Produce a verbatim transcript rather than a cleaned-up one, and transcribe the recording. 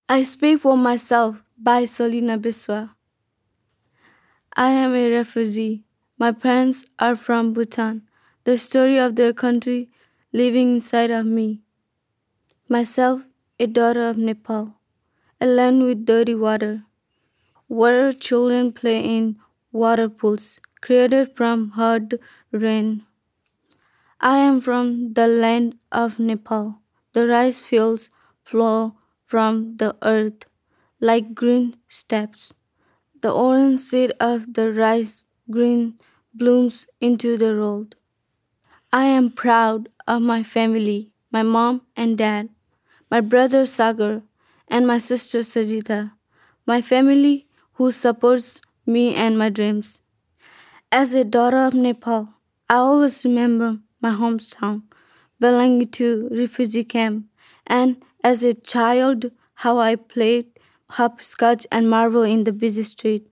I Speak for Myself by Selena Biswa. I am a refugee. My parents are from Bhutan. The story of their country living inside of me. Myself, a daughter of Nepal, a land with dirty water, where children play in water pools created from hard rain. I am from the land of Nepal. The rice fields flow from the earth like green steps. The orange seed of the rice green blooms into the road. I am proud of my family, my mom and dad, my brother Sagar, and my sister Sajita, my family who supports me and my dreams. As a daughter of Nepal, I always remember my hometown, belonging to refugee camp, and as a child, how I played hopscotch and marble in the busy street.